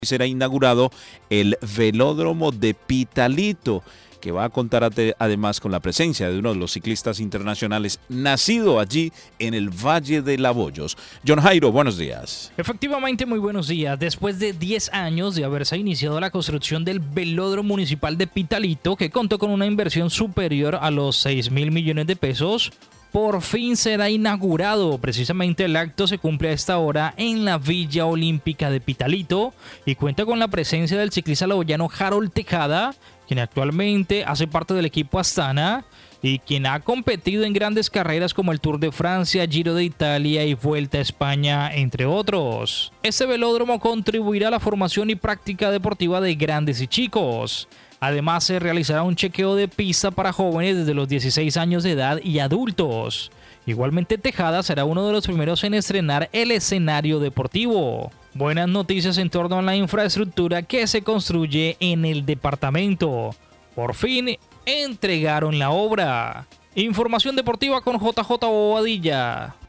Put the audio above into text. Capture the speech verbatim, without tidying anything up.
Será inaugurado el velódromo de Pitalito, que va a contar además con la presencia de uno de los ciclistas internacionales nacido allí en el Valle de Laboyos. John Jairo, buenos días. Efectivamente, muy buenos días. Después de diez años de haberse iniciado la construcción del velódromo municipal de Pitalito, que contó con una inversión superior a los seis mil millones de pesos, por fin será inaugurado. Precisamente el acto se cumple a esta hora en la Villa Olímpica de Pitalito y cuenta con la presencia del ciclista laboyano Harold Tejada, quien actualmente hace parte del equipo Astana y quien ha competido en grandes carreras como el Tour de Francia, Giro de Italia y Vuelta a España, entre otros. Este velódromo contribuirá a la formación y práctica deportiva de grandes y chicos. Además, se realizará un chequeo de pista para jóvenes desde los dieciséis años de edad y adultos. Igualmente, Tejada será uno de los primeros en estrenar el escenario deportivo. Buenas noticias en torno a la infraestructura que se construye en el departamento. Por fin, entregaron la obra. Información deportiva con J J Bobadilla.